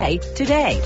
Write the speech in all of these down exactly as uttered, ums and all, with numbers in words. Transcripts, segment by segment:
Fight today.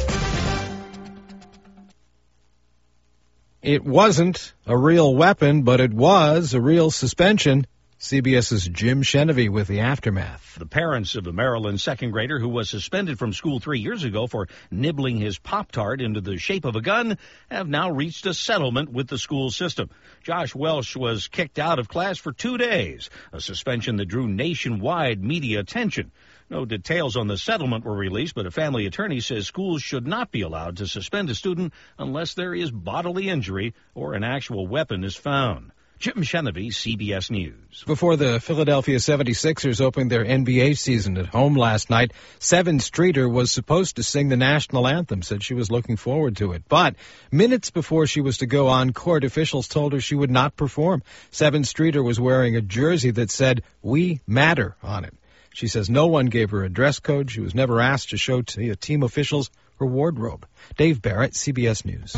It wasn't a real weapon, but it was a real suspension. CBS's Jim Shenevy with the aftermath. The parents of a Maryland second grader who was suspended from school three years ago for nibbling his Pop-Tart into the shape of a gun have now reached a settlement with the school system. Josh Welsh was kicked out of class for two days, a suspension that drew nationwide media attention. No details on the settlement were released, but a family attorney says schools should not be allowed to suspend a student unless there is bodily injury or an actual weapon is found. Jim Shenevy, C B S News. Before the Philadelphia seventy-sixers opened their N B A season at home last night, Sevyn Streeter was supposed to sing the national anthem, said she was looking forward to it. But minutes before she was to go on court, officials told her she would not perform. Sevyn Streeter was wearing a jersey that said, "We Matter" on it. She says no one gave her a dress code. She was never asked to show to team officials her wardrobe. Dave Barrett, C B S News.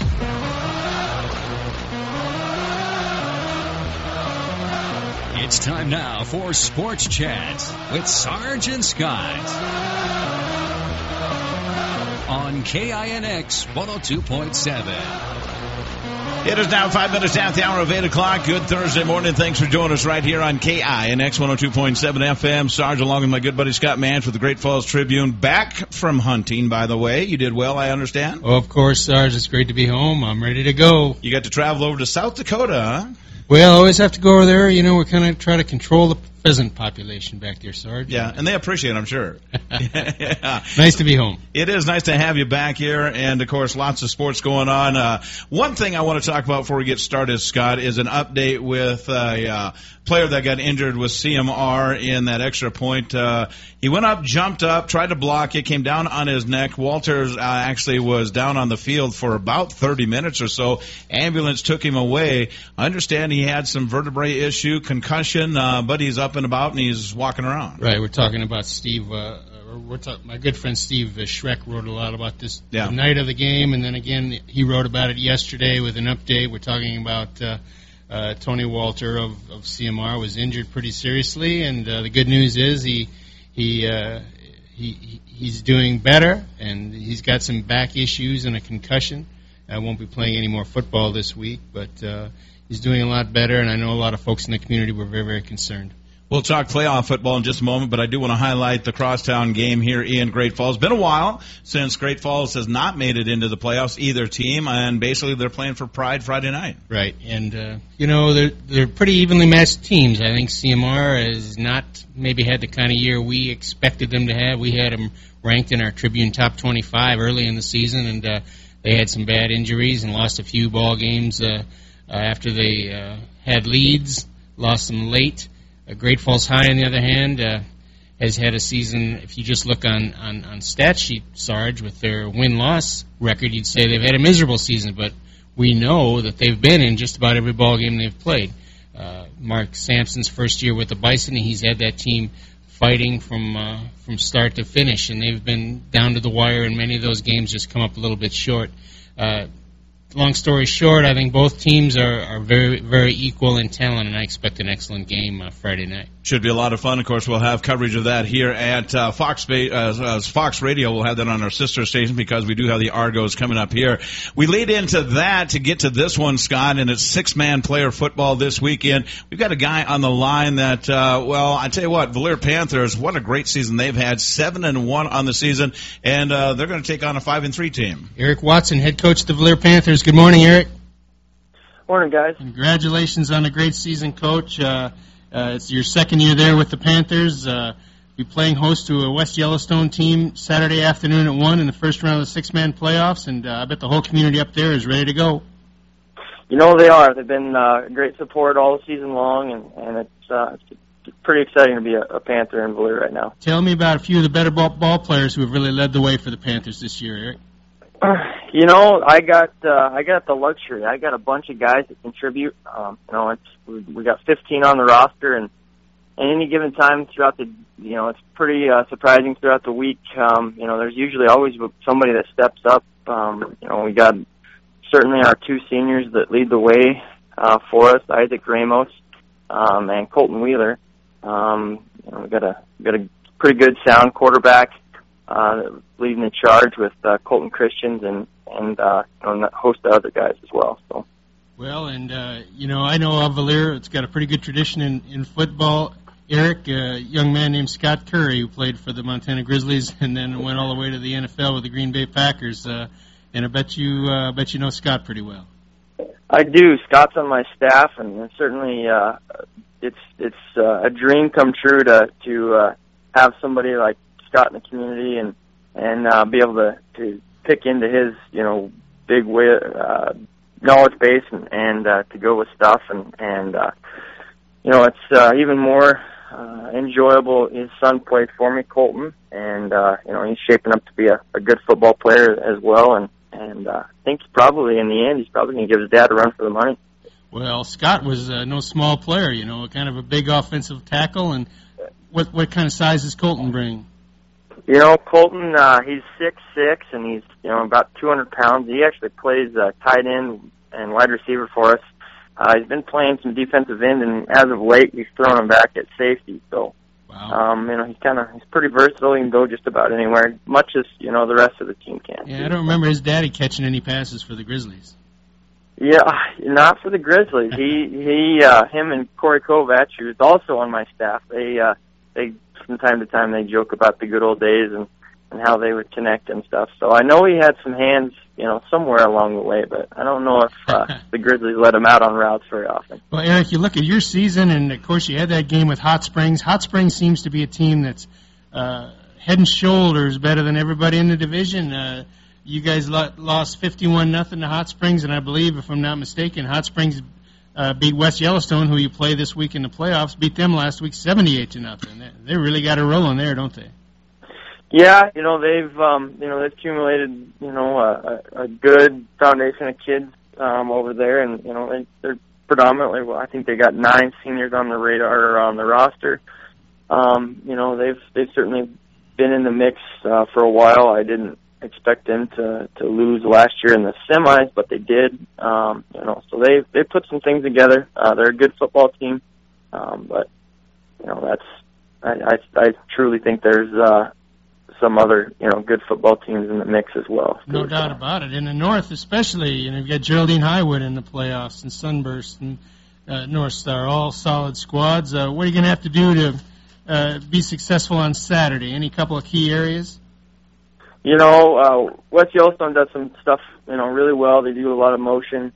It's time now for Sports Chat with Sarge and Scott on K I N X one oh two point seven. It is now five minutes after the hour of eight o'clock. Good Thursday morning. Thanks for joining us right here on K I N X one oh two point seven F M. Sarge, along with my good buddy Scott Manch with the Great Falls Tribune. Back from hunting, by the way. You did well, I understand. Oh, of course, Sarge. It's great to be home. I'm ready to go. You got to travel over to South Dakota, huh? Well, I always have to go over there. You know, we kind of try to control the pheasant population back there, Sarge. Yeah, and they appreciate it, I'm sure. Yeah. Nice to be home. It is nice to have you back here, and, of course, lots of sports going on. Uh, one thing I want to talk about before we get started, Scott, is an update with a uh, player that got injured with C M R in that extra point. Uh, he went up, jumped up, tried to block it, came down on his neck. Walters uh, actually was down on the field for about thirty minutes or so. Ambulance took him away. I understand he had some vertebrae issue, concussion, uh, but he's up and about and he's walking around. Right, we're talking about Steve, uh, we're talk- my good friend Steve uh, Schreck wrote a lot about this yeah. the night of the game, and then again he wrote about it yesterday with an update. We're talking about uh, uh, Tony Walter of, of C M R was injured pretty seriously, and uh, the good news is he he, uh, he he's doing better, and he's got some back issues and a concussion. I won't be playing any more football this week, but uh, he's doing a lot better, and I know a lot of folks in the community were very, very concerned. We'll talk playoff football in just a moment, but I do want to highlight the crosstown game here in Great Falls. It's been a while since Great Falls has not made it into the playoffs, either team, and basically they're playing for pride Friday night. Right, and, uh, you know, they're, they're pretty evenly matched teams. I think C M R has not maybe had the kind of year we expected them to have. We had them ranked in our Tribune top twenty-five early in the season, and uh, they had some bad injuries and lost a few ball games uh, uh, after they uh, had leads, lost them late. Uh, Great Falls High, on the other hand, uh, has had a season, if you just look on, on, on stat sheet, Sarge, with their win-loss record, you'd say they've had a miserable season, but we know that they've been in just about every ball game they've played. Uh, Mark Sampson's first year with the Bison, he's had that team fighting from uh, from start to finish, and they've been down to the wire, and many of those games just come up a little bit short. Uh, Long story short, I think both teams are, are very, very equal in talent, and I expect an excellent game uh, Friday night. Should be a lot of fun. Of course, we'll have coverage of that here at uh, Fox uh, uh, Fox Radio. We'll have that on our sister station because we do have the Argos coming up here. We lead into that to get to this one, Scott, and it's six-man player football this weekend. We've got a guy on the line that, uh, well, I tell you what, Valier Panthers, what a great season they've had, seven and one on the season, and uh, they're going to take on a five and three team. Eric Watson, head coach of the Valier Panthers. Good morning, Eric. Morning, guys. Congratulations on a great season, Coach. Uh, uh, it's your second year there with the Panthers. Uh, you're playing host to a West Yellowstone team Saturday afternoon at one in the first round of the six-man playoffs, and uh, I bet the whole community up there is ready to go. You know they are. They've been uh, great support all season long, and, and it's, uh, it's pretty exciting to be a, a Panther in Valier right now. Tell me about a few of the better ball, ball players who have really led the way for the Panthers this year, Eric. You know, I got uh, I got the luxury. I got a bunch of guys that contribute. Um, you know, it's we, we got fifteen on the roster, and at any given time throughout the, you know, it's pretty uh, surprising throughout the week. Um, you know, there's usually always somebody that steps up. Um, you know, we got certainly our two seniors that lead the way uh, for us, Isaac Ramos um, and Colton Wheeler. Um, you know, we got a got a pretty good sound quarterback. uh, leading the charge with uh, Colton Christians and and uh, and a host of other guys as well. So. Well, and uh, you know, I know Avalier. It's got a pretty good tradition in, in football. Eric, a young man named Scott Curry, who played for the Montana Grizzlies and then went all the way to the N F L with the Green Bay Packers. Uh, and I bet you, uh, bet you know Scott pretty well. I do. Scott's on my staff, and certainly uh, it's it's uh, a dream come true to to uh, have somebody like Scott in the community and and uh, be able to to pick into his you know big way, uh, knowledge base and and uh, to go with stuff and and uh, you know it's uh, even more uh, enjoyable. His son played for me, Colton, and uh, you know he's shaping up to be a, a good football player as well. And and uh, I think probably in the end he's probably going to give his dad a run for the money. Well, Scott was uh, no small player, you know, kind of a big offensive tackle. And what what kind of size does Colton bring? You know, Colton, uh, he's six six, and he's, you know, about two hundred pounds. He actually plays uh, tight end and wide receiver for us. Uh, he's been playing some defensive end, and as of late, he's thrown him back at safety. So, wow. um, you know, he's kind of he's pretty versatile. He can go just about anywhere, much as, you know, the rest of the team can. Yeah, I don't remember his daddy catching any passes for the Grizzlies. Yeah, not for the Grizzlies. he, he, uh, him and Corey Kovacs, who's also on my staff, they, uh, they, from time to time, they joke about the good old days and, and how they would connect and stuff. So I know he had some hands, you know, somewhere along the way, but I don't know if uh, the Grizzlies let him out on routes very often. Well, Eric, you look at your season, and of course you had that game with Hot Springs. Hot Springs seems to be a team that's uh, head and shoulders better than everybody in the division. Uh, you guys lo- lost fifty-one nothing to Hot Springs, and I believe, if I'm not mistaken, Hot Springs uh, beat West Yellowstone, who you play this week in the playoffs, beat them last week seventy-eight to nothing. They, they really got a rolling there, don't they? Yeah, you know they've um, you know they've accumulated you know a, a good foundation of kids um, over there, and you know they, they're predominantly. Well, I think they got nine seniors on the radar or on the roster. Um, you know they've they've certainly been in the mix uh, for a while. I didn't expect them to to lose last year in the semis, but they did. Um, you know, so they they put some things together. Uh, they're a good football team, um, but you know that's I I, I truly think there's. Uh, some other, you know, good football teams in the mix as well. No doubt about it. In the North especially, you know, you've got Geraldine Highwood in the playoffs and Sunburst and uh, North Star, all solid squads. Uh, what are you going to have to do to uh, be successful on Saturday? Any couple of key areas? You know, uh, West Yellowstone does some stuff, you know, really well. They do a lot of motion.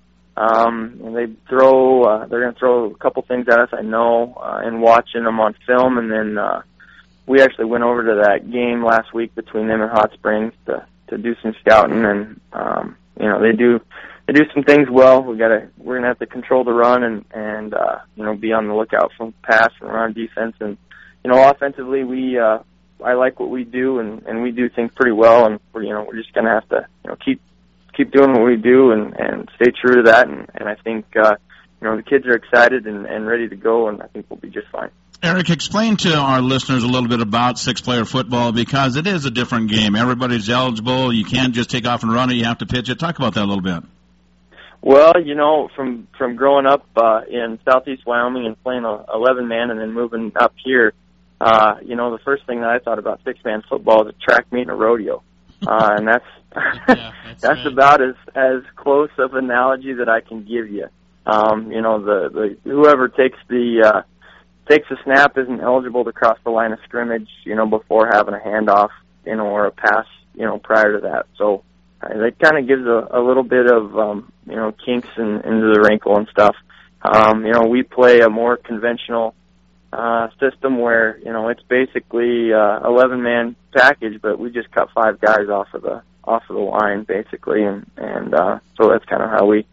Um, and they throw, uh, they're going to throw a couple things at us, I know, uh, and watching them on film, and then, uh, we actually went over to that game last week between them and Hot Springs to to do some scouting, and um, you know they do they do some things well. We gotta we're gonna have to control the run and and uh, you know be on the lookout for pass and run defense, and you know offensively we uh, I like what we do and, and we do things pretty well, and we're you know we're just gonna have to you know keep keep doing what we do and, and stay true to that, and, and I think uh, you know the kids are excited and, and ready to go, and I think we'll be just fine. Eric, explain to our listeners a little bit about six-player football, because it is a different game. Everybody's eligible. You can't just take off and run it. You have to pitch it. Talk about that a little bit. Well, you know, from from growing up uh, in southeast Wyoming and playing a eleven-man and then moving up here, uh, you know, the first thing that I thought about six-man football is a track meet and a rodeo. Uh, and that's yeah, that's, that's right. about as, as close of an analogy that I can give you. Um, you know, the, the whoever takes the uh, takes a snap isn't eligible to cross the line of scrimmage, you know, before having a handoff, you know, or a pass, you know, prior to that. So uh, that kind of gives a, a little bit of, um, you know, kinks in, into the wrinkle and stuff. Um, you know, we play a more conventional uh, system where, you know, it's basically uh, eleven-man package, but we just cut five guys off of the off of the line, basically, and, and uh, so that's kind of how we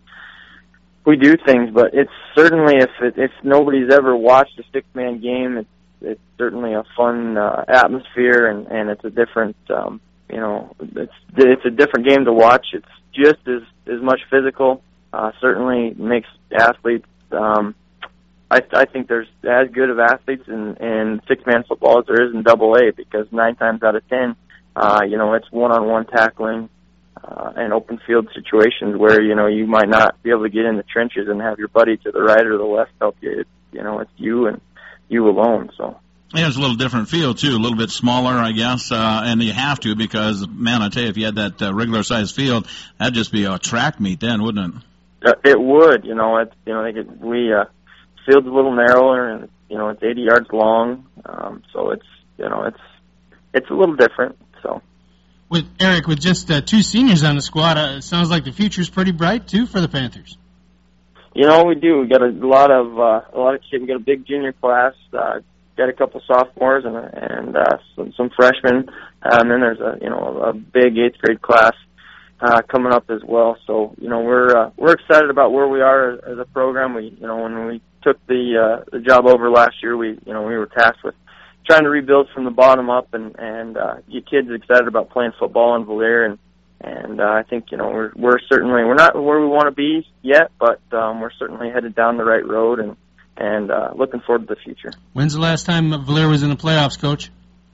we do things, but it's certainly, if it, if nobody's ever watched a six-man game, it's, it's certainly a fun uh, atmosphere, and, and it's a different, um, you know, it's it's a different game to watch. It's just as as much physical. Uh, certainly makes athletes. Um, I I think there's as good of athletes in, in six-man football as there is in Double A, because nine times out of ten, uh, you know, it's one-on-one tackling. Uh, and open field situations where, you know, you might not be able to get in the trenches and have your buddy to the right or the left help you. It's, you know, it's you and you alone. So Yeah, it's a little different feel, too, a little bit smaller, I guess, uh, and you have to because, man, I tell you, if you had that uh, regular-sized field, that'd just be a track meet then, wouldn't it? Uh, it would, you know, it's, you know, they could, we, uh, field's a little narrower and, you know, it's eighty yards long, um, so it's, you know, it's, it's a little different, so. With Eric, with just uh, two seniors on the squad, uh, it sounds like the future's pretty bright, too, for the Panthers. You know, we do. We got a lot of, uh, a lot of kids. We got a big junior class, uh, got a couple sophomores and, and, uh, some, some freshmen, uh, and then there's a, you know, a big eighth grade class, uh, coming up as well. So, you know, we're, uh, we're excited about where we are as a program. We, you know, when we took the, uh, the job over last year, we, you know, we were tasked with trying to rebuild from the bottom up and, and, uh, get kids excited about playing football in Valier. And, and, uh, I think, you know, we're, we're certainly, we're not where we want to be yet, but, um, we're certainly headed down the right road and, and, uh, looking forward to the future. When's the last time Valier was in the playoffs, Coach?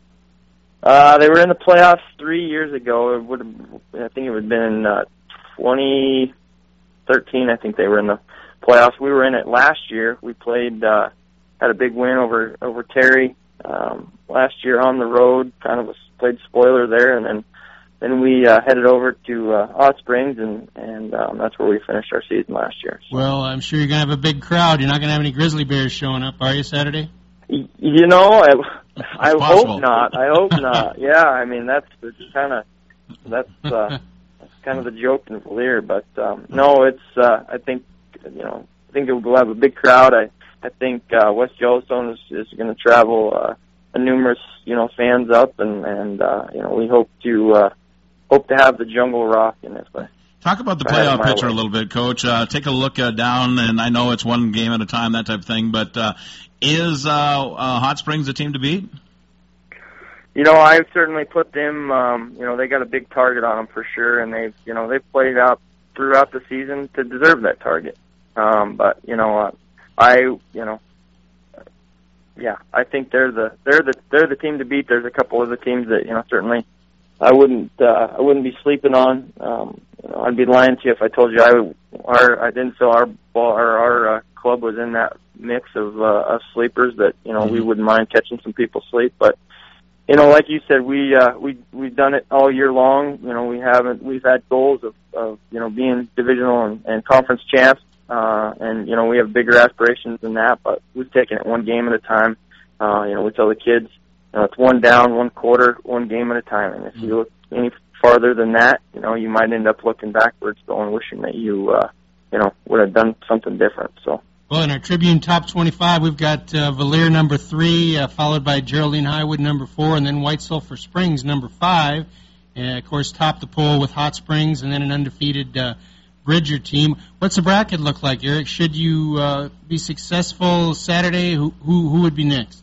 Uh, they were in the playoffs three years ago. It would have, I think it would have been in, uh, twenty thirteen. I think they were in the playoffs. We were in it last year. We played, uh, had a big win over, over Terry, um, last year on the road, kind of a, played spoiler there. And then, then we, uh, headed over to, uh, Hot Springs and, and, um, that's where we finished our season last year. So. Well, I'm sure you're going to have a big crowd. You're not going to have any Grizzly Bears showing up, are you, Saturday? Y- you know, I, I possible. hope not. I hope not. Yeah, I mean, that's kind of, that's, uh, that's kind of the joke in Valier. But, um, no, it's, uh, I think, you know, I think we'll have a big crowd. I, I think, uh, West Yellowstone is, is going to travel, uh, a numerous, you know, fans up and, and, uh, you know, we hope to, uh, hope to have the jungle rock in this way. Talk about the playoff picture a little bit, Coach. Uh, take a look uh, down, and I know it's one game at a time, that type of thing, but uh, is uh, uh, Hot Springs a team to beat? You know, I've certainly put them, um, you know, they got a big target on them for sure, and they've, you know, they've played out throughout the season to deserve that target. Um, but, you know, uh, I, you know, yeah, I think they're the, they're the, they're the team to beat. There's a couple of the teams that, you know, certainly I wouldn't, uh, I wouldn't be sleeping on. Um, you know, I'd be lying to you if I told you I, our, I didn't feel our ball, or our uh, club was in that mix of, uh, of sleepers that, you know, mm-hmm. we wouldn't mind catching some people sleep. But, you know, like you said, we, uh, we, we've done it all year long. You know, we haven't, we've had goals of, of, you know, being divisional and, and conference champs. Uh, and, you know, we have bigger aspirations than that, but we've taken it one game at a time. Uh, you know, we tell the kids, you know, it's one down, one quarter, one game at a time. And if you look any farther than that, you know, you might end up looking backwards, going wishing that you, uh, you know, would have done something different. So. Well, in our Tribune Top twenty-five, we've got uh, Valier number three, uh, followed by Geraldine Highwood number four, and then White Sulphur Springs number five. And, of course, top the poll with Hot Springs, and then an undefeated uh, Bridger team. What's the bracket look like, Eric? Should you uh, be successful Saturday, who, who who would be next?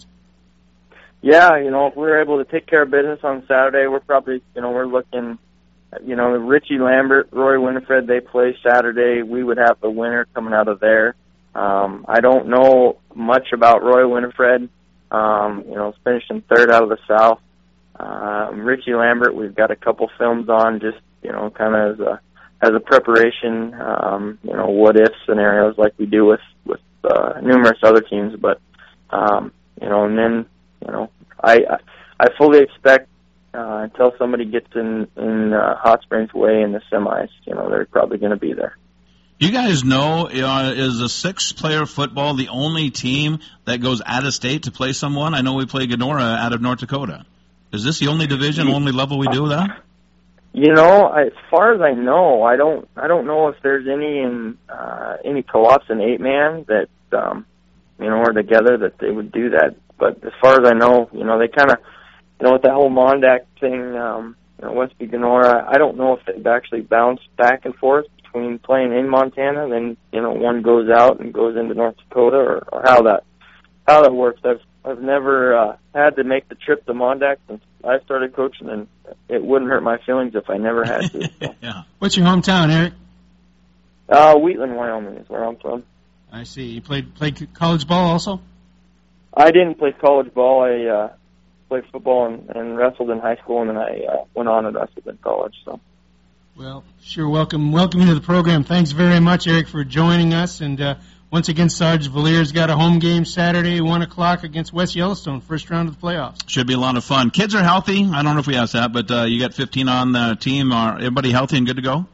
Yeah, you know, if we're able to take care of business on Saturday, we're probably, you know, we're looking, you know, Richie Lambert, Roy Winifred, they play Saturday. We would have the winner coming out of there. Um, I don't know much about Roy Winifred. Um, you know, finishing third out of the South. Um, Richie Lambert, we've got a couple films on, just, you know, kind of as a as a preparation. Um, you know, what if scenarios like we do with with uh, numerous other teams. But um, you know, and then. You know, I I fully expect uh, until somebody gets in in uh, Hot Springs way in the semis, you know, they're probably going to be there. You guys know, uh, is a six-player football the only team that goes out of state to play someone? I know we play Gennora out of North Dakota. Is this the only division, only level we do that? You know, as far as I know, I don't I don't know if there's any in uh, any co-ops in eight man that um, you know are together that they would do that. But as far as I know, you know, they kind of, you know, with that whole Mondac thing, um, you know, Westby Gennora, I don't know if they've actually bounced back and forth between playing in Montana, then, you know, one goes out and goes into North Dakota, or, or how that how that works. I've I've never uh, had to make the trip to Mondac since I started coaching, and it wouldn't hurt my feelings if I never had to. So. Yeah. What's your hometown, Eric? Uh, Wheatland, Wyoming is where I'm from. I see. You played played college ball also? I didn't play college ball. I uh, played football and, and wrestled in high school, and then I uh, went on and wrestled in college. So, well, sure. Welcome, welcome you to the program. Thanks very much, Eric, for joining us, and uh, once again, Sarge, Valier's got a home game Saturday, one o'clock against West Yellowstone, first round of the playoffs. Should be a lot of fun. Kids are healthy. I don't know if we asked that, but uh, you got fifteen on the team. Are everybody healthy and good to go?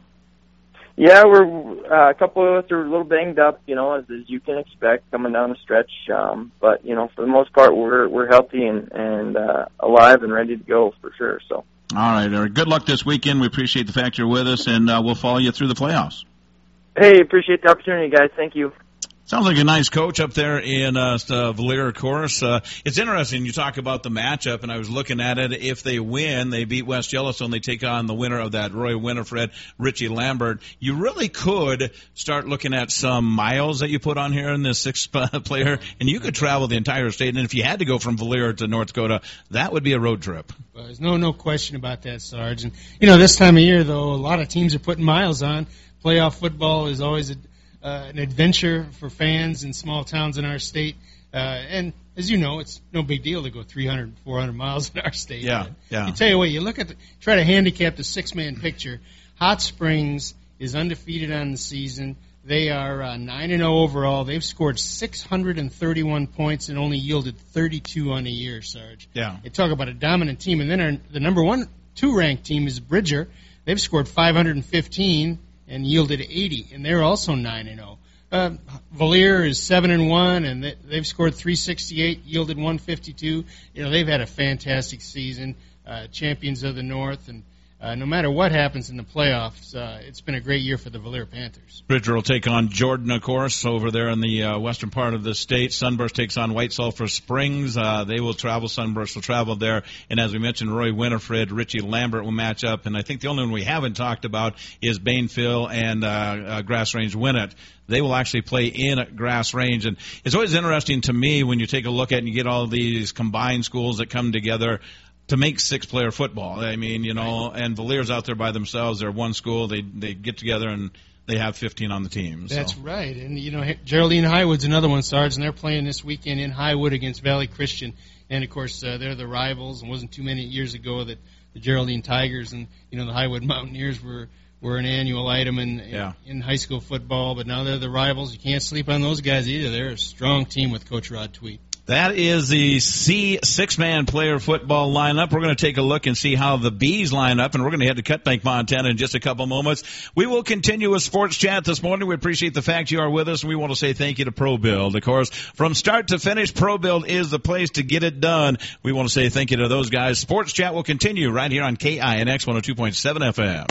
Yeah, we're uh, a couple of us are a little banged up, you know, as, as you can expect coming down the stretch. Um, but you know, for the most part, we're we're healthy and and uh, alive and ready to go for sure. So. All right, Eric. Good luck this weekend. We appreciate the fact you're with us, and uh, we'll follow you through the playoffs. Hey, appreciate the opportunity, guys. Thank you. Sounds like a nice coach up there in uh, uh, Valier, of course. Uh, it's interesting. You talk about the matchup, and I was looking at it. If they win, they beat West Yellowstone. They take on the winner of that, Roy Winifred, Richie Lambert. You really could start looking at some miles that you put on here in this six-player, and you could travel the entire state. And if you had to go from Valier to North Dakota, that would be a road trip. Well, there's no no question about that, Sarge. And, you know, this time of year, though, a lot of teams are putting miles on. Playoff football is always a Uh, an adventure for fans in small towns in our state. Uh, and as you know, it's no big deal to go three hundred, four hundred miles in our state. Yeah, but yeah. I tell you what, you look at the, try to handicap the six-man picture. Hot Springs is undefeated on the season. They are uh, nine and oh overall. They've scored six hundred thirty-one points and only yielded thirty-two on the year, Sarge. Yeah. They talk about a dominant team. And then our, the number one, two-ranked team is Bridger. They've scored five hundred fifteen and yielded eighty, and they're also nine and oh. Uh, Valier is seven and one, and they, they've scored three sixty-eight, yielded one fifty-two. You know, they've had a fantastic season, uh, champions of the North, and uh, no matter what happens in the playoffs, uh, it's been a great year for the Valier Panthers. Bridger will take on Jordan, of course, over there in the uh, western part of the state. Sunburst takes on White Sulphur Springs. Uh, they will travel. Sunburst will travel there. And as we mentioned, Roy Winifred, Richie Lambert will match up. And I think the only one we haven't talked about is Bainville and uh, uh, Grass Range Winnett. They will actually play in at Grass Range. And it's always interesting to me when you take a look at and you get all these combined schools that come together to make six-player football. I mean, you know, and Valier's out there by themselves. They're one school. They they get together and they have fifteen on the team. So. That's right. And, you know, Geraldine Highwood's another one, Sarge, and they're playing this weekend in Highwood against Valley Christian. And, of course, uh, they're the rivals. It wasn't too many years ago that the Geraldine Tigers and, you know, the Highwood Mountaineers were were an annual item in, yeah. in in high school football. But now they're the rivals. You can't sleep on those guys either. They're a strong team with Coach Rod Tweed. That is the C six-man player football lineup. We're going to take a look and see how the Bees line up, and we're going to head to Cutbank, Montana in just a couple moments. We will continue with Sports Chat this morning. We appreciate the fact you are with us, and we want to say thank you to ProBuild. Of course, from start to finish, ProBuild is the place to get it done. We want to say thank you to those guys. Sports Chat will continue right here on K I N X one oh two point seven F M.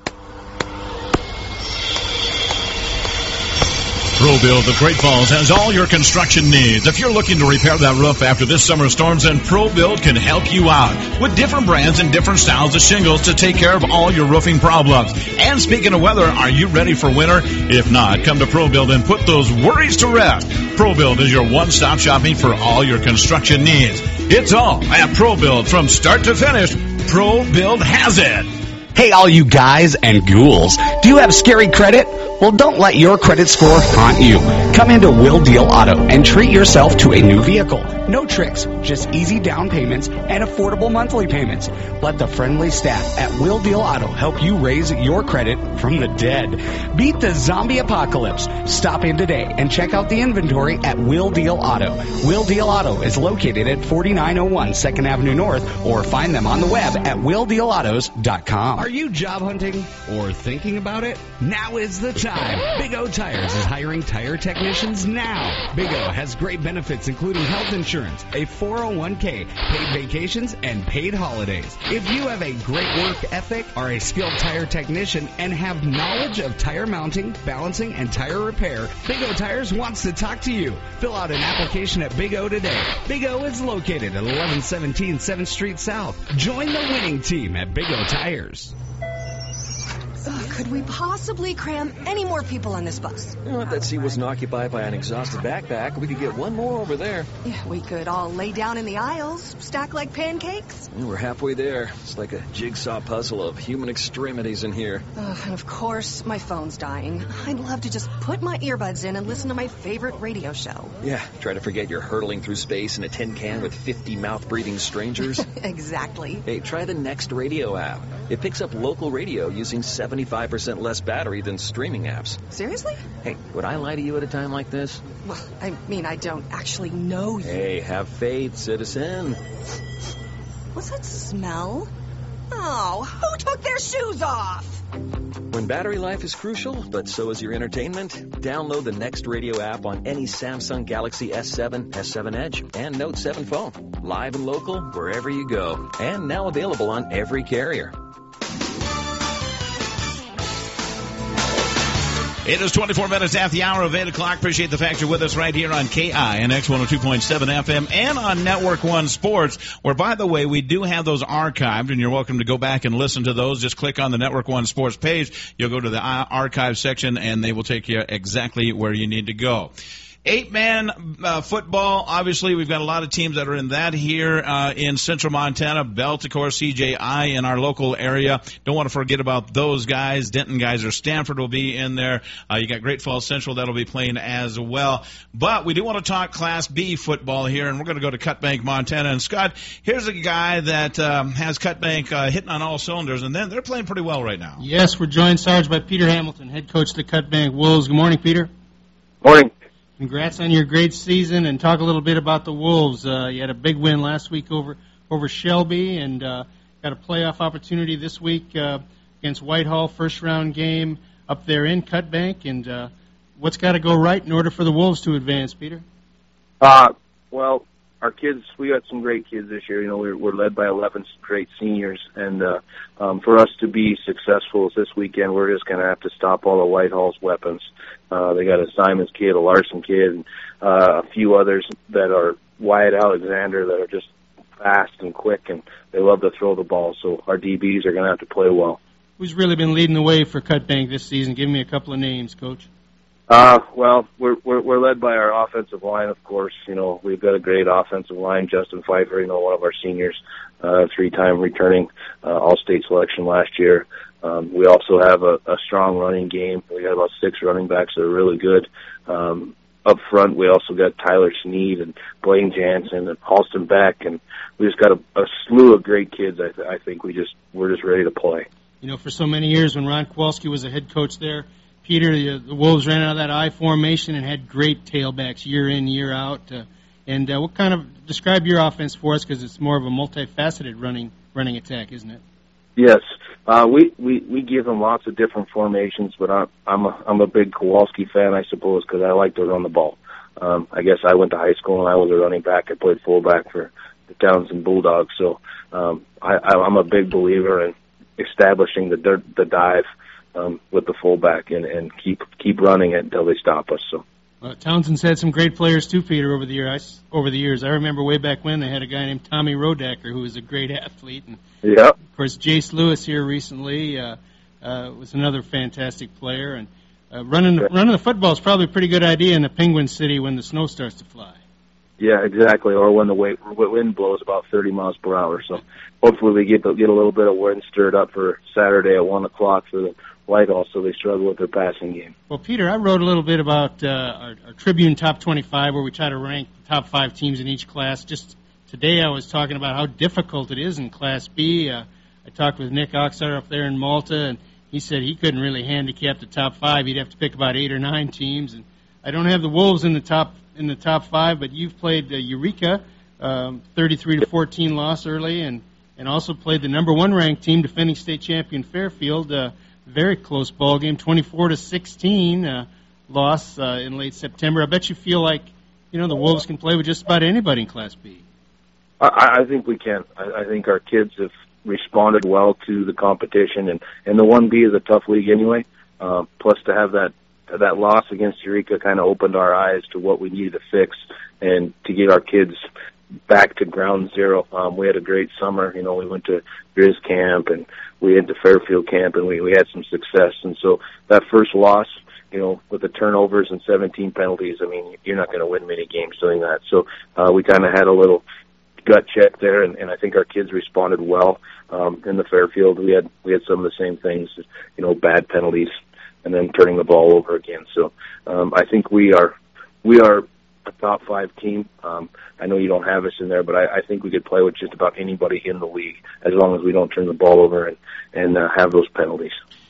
ProBuild of Great Falls has all your construction needs. If you're looking to repair that roof after this summer's storms, then ProBuild can help you out with different brands and different styles of shingles to take care of all your roofing problems. And speaking of weather, are you ready for winter? If not, come to ProBuild and put those worries to rest. ProBuild is your one-stop shopping for all your construction needs. It's all at ProBuild from start to finish. ProBuild has it. Hey, all you guys and ghouls, do you have scary credit? Well, don't let your credit score haunt you. Come into Will Deal Auto and treat yourself to a new vehicle. No tricks, just easy down payments and affordable monthly payments. Let the friendly staff at Will Deal Auto help you raise your credit from the dead. Beat the zombie apocalypse. Stop in today and check out the inventory at Will Deal Auto. Will Deal Auto is located at forty-nine oh one second Avenue North, or find them on the web at will deal autos dot com. Are you job hunting or thinking about it? Now is the time. Big O Tires is hiring tire technicians now. Big O has great benefits including health insurance, a four oh one k, paid vacations, and paid holidays. If you have a great work ethic, are a skilled tire technician, and have knowledge of tire mounting, balancing, and tire repair, Big O Tires wants to talk to you. Fill out an application at Big O today. Big O is located at eleven seventeen seventh Street South. Join the winning team at Big O Tires. Ugh, could we possibly cram any more people on this bus? You know, if that seat wasn't occupied by an exhausted backpack, we could get one more over there. Yeah, we could all lay down in the aisles, stack like pancakes. We're halfway there. It's like a jigsaw puzzle of human extremities in here. Ugh, and of course, my phone's dying. I'd love to just put my earbuds in and listen to my favorite radio show. Yeah, try to forget you're hurtling through space in a tin can with fifty mouth-breathing strangers. Exactly. Hey, try the Next Radio app. It picks up local radio using seven seventy-five percent less battery than streaming apps. Seriously? Hey, would I lie to you at a time like this? Well, I mean, I don't actually know you. Hey, have faith, citizen. What's that smell? Oh, who took their shoes off? When battery life is crucial, but so is your entertainment, download the Next Radio app on any Samsung Galaxy S seven, S seven Edge, and Note seven phone. Live and local, wherever you go. And now available on every carrier. It is twenty-four minutes after the hour of eight o'clock. Appreciate the fact you're with us right here on K I N X one oh two point seven F M and on Network One Sports, where, by the way, we do have those archived, and you're welcome to go back and listen to those. Just click on the Network One Sports page. You'll go to the archive section, and they will take you exactly where you need to go. Eight-man uh, football, obviously, we've got a lot of teams that are in that here uh, in central Montana. Belticor, C J I in our local area. Don't want to forget about those guys. Denton guys or Stanford will be in there. Uh, you got Great Falls Central that'll be playing as well. But we do want to talk Class B football here, and we're going to go to Cutbank, Montana. And, Scott, here's a guy that um, has Cutbank uh, hitting on all cylinders, and then they're playing pretty well right now. Yes, we're joined, Sarge, by Peter Hamilton, head coach of the Cutbank Wolves. Good morning, Peter. Morning. Congrats on your great season, and talk a little bit about the Wolves. Uh, you had a big win last week over over Shelby, and uh, got a playoff opportunity this week uh, against Whitehall, first round game up there in Cutbank. And uh, what's got to go right in order for the Wolves to advance, Peter? Uh, well, our kids, we got some great kids this year. You know, we're, we're led by eleven great seniors, and uh, um, for us to be successful this weekend, we're just going to have to stop all of Whitehall's weapons. Uh, they got a Simons kid, a Larson kid, and uh, a few others that are Wyatt Alexander that are just fast and quick, and they love to throw the ball. So our D Bs are going to have to play well. Who's really been leading the way for Cutbank this season? Give me a couple of names, Coach. Uh, well, we're, we're we're led by our offensive line, of course. You know, we've got a great offensive line. Justin Pfeiffer, you know, one of our seniors, uh, three-time returning uh, All-State selection last year. Um, we also have a, a strong running game. We got about six running backs that are really good. Um, up front, we also got Tyler Sneed and Blaine Jansen and Halston Beck, and we just got a, a slew of great kids. I, th- I think we just we're just ready to play. You know, for so many years when Ron Kowalski was a head coach there, Peter, the, the Wolves ran out of that I formation and had great tailbacks year in, year out. Uh, and uh, what kind of describe your offense for us, because it's more of a multifaceted running running attack, isn't it? Yes, uh, we, we we give them lots of different formations, but I'm I'm a, I'm a big Kowalski fan, I suppose, because I like to run the ball. Um, I guess I went to high school and I was a running back. I played fullback for the Townsend Bulldogs, so um, I, I'm a big believer in establishing the the dive um, with the fullback and, and keep keep running it until they stop us. So. Uh, Townsend's had some great players too, Peter, over the year. I, over the years. I remember way back when they had a guy named Tommy Rodacker who was a great athlete, and yeah. Of course, Jace Lewis here recently uh, uh, was another fantastic player. And uh, running the, running the football is probably a pretty good idea in the Penguin City when the snow starts to fly. Yeah, exactly. Or when the wind blows about thirty miles per hour. So hopefully we get get a little bit of wind stirred up for Saturday at one o'clock for the Whitehall, so they struggle with their passing game. Well, Peter, I wrote a little bit about uh, our, our Tribune Top twenty-five, where we try to rank the top five teams in each class. Just today I was talking about how difficult it is in Class B. Uh, I talked with Nick Oxar up there in Malta, and he said he couldn't really handicap the top five. He'd have to pick about eight or nine teams. And I don't have the Wolves in the top in the top five, but you've played uh, Eureka, um, thirty-three to fourteen loss early, and, and also played the number one ranked team, defending state champion Fairfield. Uh, very close ball game, twenty-four to sixteen uh, loss uh, in late September. I bet you feel like, you know, the Wolves can play with just about anybody in Class B. I, I think we can. I, I think our kids have responded well to the competition, and, and the one B is a tough league anyway. Uh, plus, to have that that loss against Eureka kind of opened our eyes to what we needed to fix and to get our kids back to ground zero. Um, we had a great summer. You know, we went to Grizz camp and we went to Fairfield camp, and we, we had some success. And so that first loss, you know, with the turnovers and seventeen penalties, I mean, you're not going to win many games doing that. So uh, we kind of had a little gut check there, and, and I think our kids responded well. Um, in the Fairfield, we had we had some of the same things, you know, bad penalties, and then turning the ball over again. So um, I think we are we are a top five team. Um, I know you don't have us in there, but I, I think we could play with just about anybody in the league as long as we don't turn the ball over and and uh, have those penalties.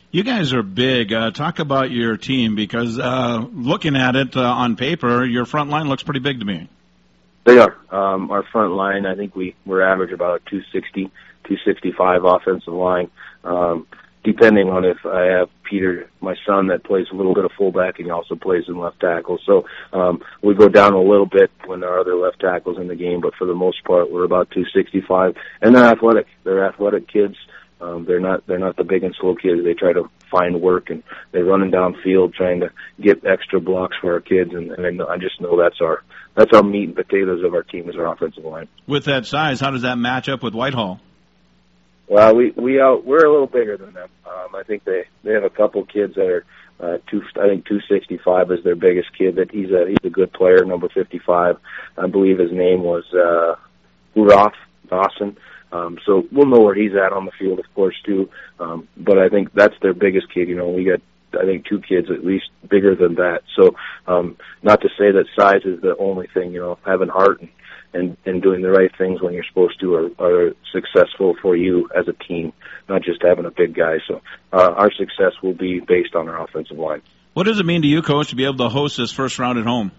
You guys are big. Uh, talk about your team, because uh, looking at it uh, on paper, your front line looks pretty big to me. They are. Um, our front line, I think we, we're average about two sixty, two sixty-five offensive line. Um, depending on if I have Peter, my son, that plays a little bit of fullback, and he also plays in left tackle. So um, we go down a little bit when there are other left tackles in the game, but for the most part, we're about two sixty-five. And they're athletic. They're athletic kids. Um, they're not they're not the big and slow kids. They try to find work, and they're running downfield trying to get extra blocks for our kids. And, and I, know, I just know that's our that's our meat and potatoes of our team is our offensive line. With that size, how does that match up with Whitehall? Well, we we out we're a little bigger than them. Um, I think they they have a couple kids that are uh, two. I think two sixty-five is their biggest kid. That he's a he's a good player, number fifty-five. I believe his name was uh, Uroth Dawson. Um, so we'll know where he's at on the field, of course, too. Um, but I think that's their biggest kid. You know, we got, I think, two kids at least bigger than that. So, um, not to say that size is the only thing, you know, having heart and, and, and doing the right things when you're supposed to are, are successful for you as a team, not just having a big guy. So, uh, our success will be based on our offensive line. What does it mean to you, Coach, to be able to host this first round at home?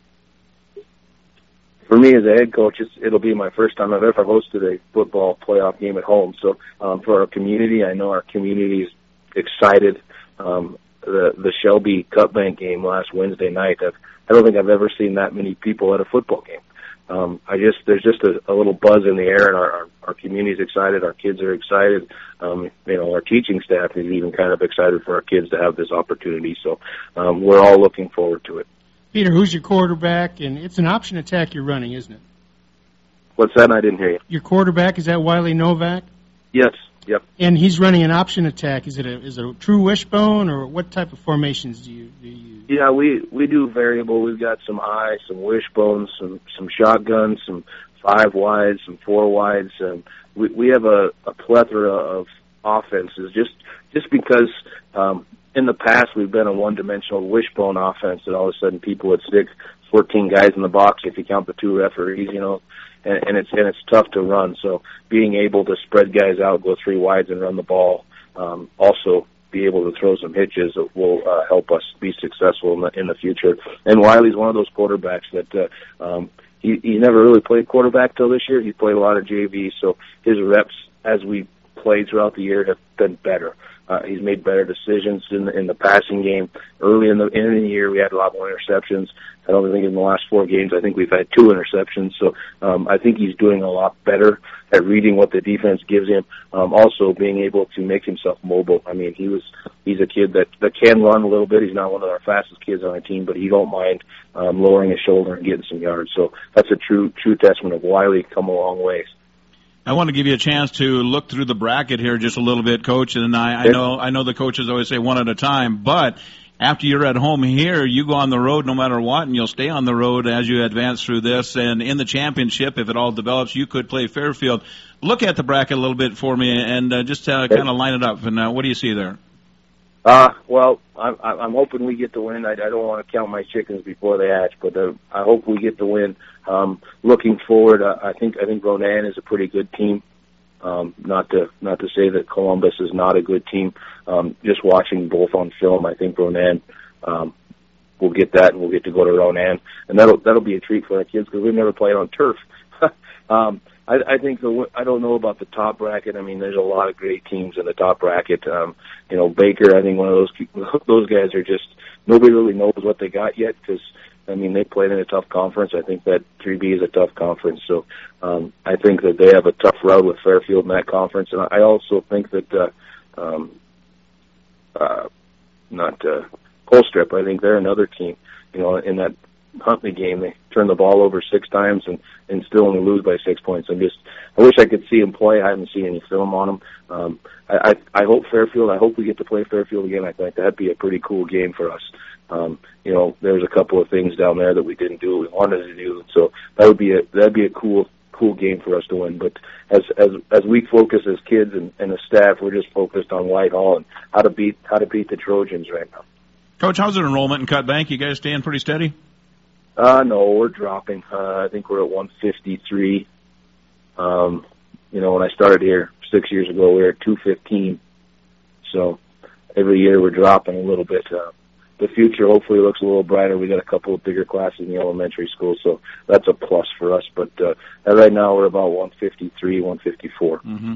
For me as a head coach, it's, it'll be my first time I've ever hosted a football playoff game at home. So um, for our community, I know our community is excited. Um, the the Shelby Cup Bank game last Wednesday night, I've, I don't think I've ever seen that many people at a football game. Um, I just there's just a, a little buzz in the air, and our, our, our community's excited. Our kids are excited. Um, you know, our teaching staff is even kind of excited for our kids to have this opportunity. So um, we're all looking forward to it. Peter, who's your quarterback? And it's an option attack you're running, isn't it? What's that? I didn't hear you. Your quarterback, is that Wiley Novak? Yes. Yep. And he's running an option attack. Is it a is it a true wishbone, or what type of formations do you do you use? Yeah, we we do variable. We've got some eye, some wishbones, some some shotguns, some five wides, some four wides. Um, we we have a, a plethora of offenses. Just just because. Um, In the past, we've been a one-dimensional wishbone offense that all of a sudden people would stick fourteen guys in the box if you count the two referees, you know, and, and it's and it's tough to run. So being able to spread guys out, go three wides, and run the ball, um, also be able to throw some hitches will uh, help us be successful in the, in the future. And Wiley's one of those quarterbacks that uh, um, he, he never really played quarterback till this year. He played a lot of J V, so his reps as we played throughout the year have been better. Uh, he's made better decisions in the, in the passing game. Early in the in the year, we had a lot more interceptions. I don't think in the last four games, I think we've had two interceptions. So um, I think he's doing a lot better at reading what the defense gives him. Um, also, being able to make himself mobile. I mean, he was he's a kid that that can run a little bit. He's not one of our fastest kids on our team, but he don't mind um, lowering his shoulder and getting some yards. So that's a true true testament of Wiley come a long ways. I want to give you a chance to look through the bracket here just a little bit, Coach. And I, I know I know the coaches always say one at a time, but after you're at home here, you go on the road no matter what, and you'll stay on the road as you advance through this. And in the championship, if it all develops, you could play Fairfield. Look at the bracket a little bit for me and uh, just uh, kind of line it up. And uh, what do you see there? Uh, well, I'm, I'm hoping we get the win. I, I don't want to count my chickens before they hatch, but uh, I hope we get the win. Um, looking forward, uh, I think I think Ronan is a pretty good team. Um, not to not to say that Columbus is not a good team. Um, just watching both on film, I think Ronan um, will get that, and we'll get to go to Ronan, and that'll that'll be a treat for our kids because we've never played on turf. um, I, I think the I don't know about the top bracket. I mean, there's a lot of great teams in the top bracket. Um, you know, Baker. I think one of those those guys are just nobody really knows what they got yet because I mean they played in a tough conference. I think that three B is a tough conference, so um, I think that they have a tough road with Fairfield in that conference. And I also think that uh, um, uh, not uh, Colstrip. I think they're another team. You know, in that Huntley game, they turned the ball over six times and, and still only lose by six points. I'm just, I wish I could see him play. I haven't seen any film on him. Um, I, I, I hope Fairfield, I hope we get to play Fairfield again. I think that'd be a pretty cool game for us. Um, you know, there's a couple of things down there that we didn't do, we wanted to do. So that would be a, that'd be a cool, cool game for us to win. But as, as, as we focus as kids and, and the staff, we're just focused on Whitehall and how to beat, how to beat the Trojans right now. Coach, how's the enrollment in Cut Bank? You guys staying pretty steady? Uh, no, we're dropping. Uh, I think we're at one fifty-three. Um, you know, when I started here six years ago, we were at two fifteen. So, every year we're dropping a little bit. Uh, the future hopefully looks a little brighter. We got a couple of bigger classes in the elementary school, so that's a plus for us. But uh, right now we're about one fifty-three, one fifty-four. Mm-hmm.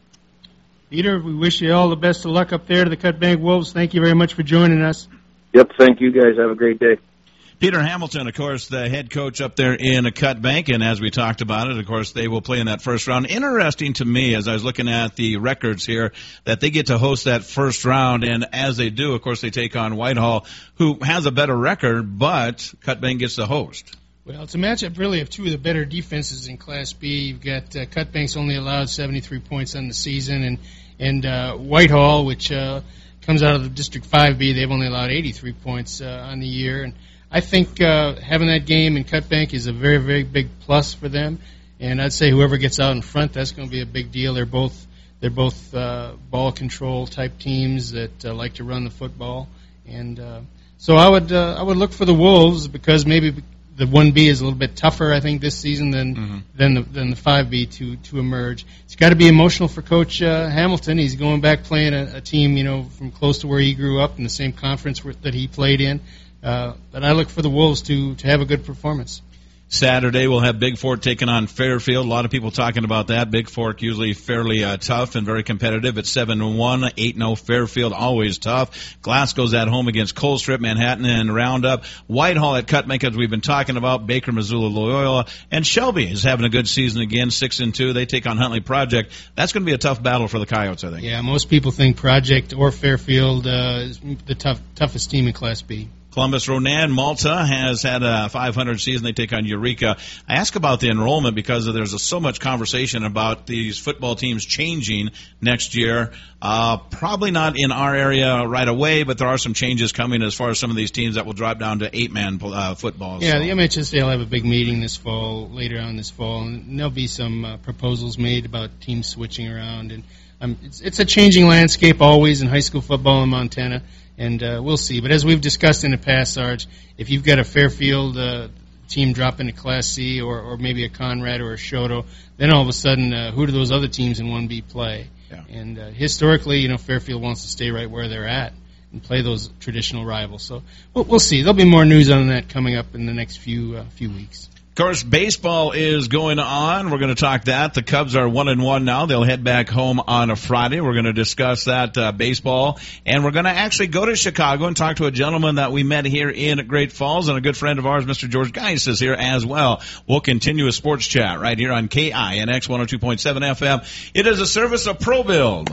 Peter, we wish you all the best of luck up there to the Cut Bank Wolves. Thank you very much for joining us. Yep, thank you guys. Have a great day. Peter Hamilton, of course, the head coach up there in a Cut Bank, and as we talked about it, of course, they will play in that first round. Interesting to me, as I was looking at the records here, that they get to host that first round, and as they do, of course, they take on Whitehall, who has a better record, but Cut Bank gets to host. Well, it's a matchup really of two of the better defenses in Class B. You've got uh, Cut Bank's only allowed seventy-three points on the season, and and uh, Whitehall, which uh, comes out of the District five B, they've only allowed eighty-three points uh, on the year. And I think uh, having that game in Cut Bank is a very, very big plus for them. And I'd say whoever gets out in front, that's going to be a big deal. They're both they're both uh, ball control type teams that uh, like to run the football, and uh, so I would uh, I would look for the Wolves because maybe the one B is a little bit tougher, I think, this season than mm-hmm. than the than the five B to to emerge. It's got to be emotional for Coach uh, Hamilton. He's going back playing a, a team, you know, from close to where he grew up in the same conference where, that he played in. Uh, but I look for the Wolves to to have a good performance. Saturday, we'll have Big Fork taking on Fairfield. A lot of people talking about that. Big Fork usually fairly uh, tough and very competitive. It's seven and one, eight and oh Fairfield, always tough. Glasgow's at home against Colstrip, Manhattan, and Roundup. Whitehall at Cut Bank, as we've been talking about. Baker, Missoula, Loyola. And Shelby is having a good season again, six and two. They take on Huntley Project. That's going to be a tough battle for the Coyotes, I think. Yeah, most people think Project or Fairfield uh, is the tough, toughest team in Class B. Columbus Ronan Malta has had a five hundred season. They take on Eureka. I ask about the enrollment because there's a, so much conversation about these football teams changing next year. Uh, probably not in our area right away, but there are some changes coming as far as some of these teams that will drop down to eight-man uh, football. Yeah, so. The M H S A will have a big meeting this fall, later on this fall, and there'll be some uh, proposals made about teams switching around. And um, it's, it's a changing landscape always in high school football in Montana. And uh, we'll see. But as we've discussed in the past, Sarge, if you've got a Fairfield uh, team drop into Class C or, or maybe a Conrad or a Shoto, then all of a sudden, uh, who do those other teams in one B play? Yeah. And uh, historically, you know, Fairfield wants to stay right where they're at and play those traditional rivals. So we'll, we'll see. There'll be more news on that coming up in the next few uh, few weeks. Of course, baseball is going on. We're going to talk that. The Cubs are one and one now. They'll head back home on a Friday. We're going to discuss that uh, baseball, and we're going to actually go to Chicago and talk to a gentleman that we met here in Great Falls, and a good friend of ours, Mister George Geis, is here as well. We'll continue a sports chat right here on K I N X one oh two point seven F M. It is a service of ProBuild.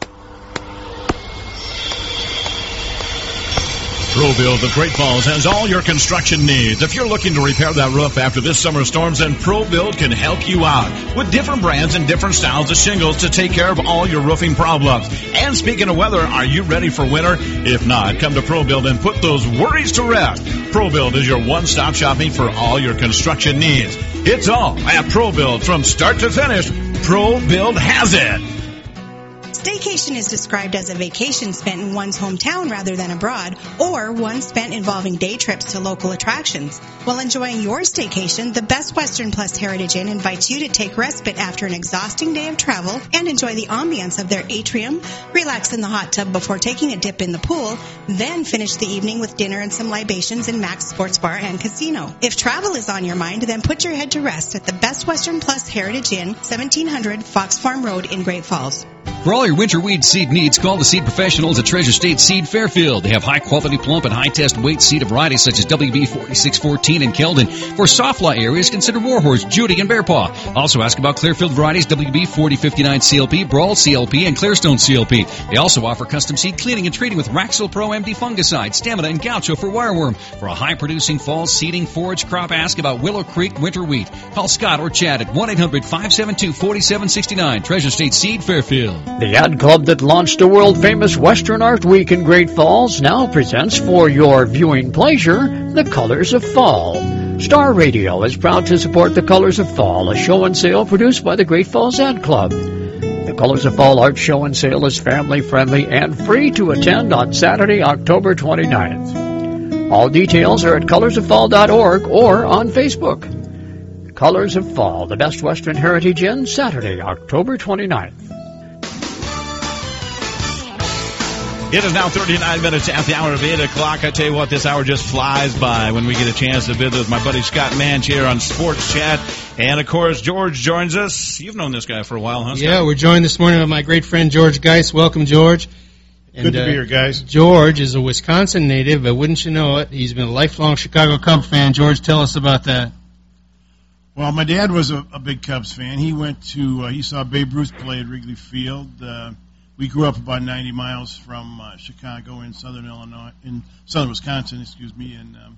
ProBuild of Great Falls has all your construction needs. If you're looking to repair that roof after this summer's storms, then ProBuild can help you out with different brands and different styles of shingles to take care of all your roofing problems. And speaking of weather, are you ready for winter? If not, come to ProBuild and put those worries to rest. ProBuild is your one-stop shopping for all your construction needs. It's all at ProBuild from start to finish. ProBuild has it. Staycation is described as a vacation spent in one's hometown rather than abroad, or one spent involving day trips to local attractions. While enjoying your staycation, the Best Western Plus Heritage Inn invites you to take respite after an exhausting day of travel and enjoy the ambience of their atrium, relax in the hot tub before taking a dip in the pool, then finish the evening with dinner and some libations in Max Sports Bar and Casino. If travel is on your mind, then put your head to rest at the Best Western Plus Heritage Inn, seventeen hundred Fox Farm Road in Great Falls. For all your winter weed seed needs, call the seed professionals at Treasure State Seed Fairfield. They have high-quality plump and high-test weight seed varieties such as W B forty-six fourteen and Keldon. For softlaw areas, consider Warhorse, Judy, and Bearpaw. Also ask about Clearfield varieties W B forty fifty-nine C L P, Brawl C L P, and Clearstone C L P. They also offer custom seed cleaning and treating with Raxil Pro M D fungicide, Stamina, and Gaucho for wireworm. For a high-producing fall seeding forage crop, ask about Willow Creek winter wheat. Call Scott or Chad at one eight hundred five seven two four seven six nine. Treasure State Seed Fairfield. The ad club that launched a world-famous Western Art Week in Great Falls now presents for your viewing pleasure The Colors of Fall. Star Radio is proud to support The Colors of Fall, a show and sale produced by the Great Falls Ad Club. The Colors of Fall art show and sale is family-friendly and free to attend on Saturday, October twenty-ninth. All details are at colors of fall dot org or on Facebook. Colors of Fall, the Best Western Heritage Inn, Saturday, October twenty-ninth. It is now thirty-nine minutes at the hour of eight o'clock. I tell you what, this hour just flies by when we get a chance to visit with my buddy Scott Manch here on Sports Chat. And, of course, George joins us. You've known this guy for a while, huh, Scott? Yeah, we're joined this morning by my great friend George Geis. Welcome, George. And, Good to be uh, here, guys. George is a Wisconsin native, but wouldn't you know it, he's been a lifelong Chicago Cub fan. George, tell us about that. Well, my dad was a, a big Cubs fan. He went to, uh, he saw Babe Ruth play at Wrigley Field. Uh, we grew up about ninety miles from uh, Chicago in southern Illinois, in southern Wisconsin, excuse me. And um,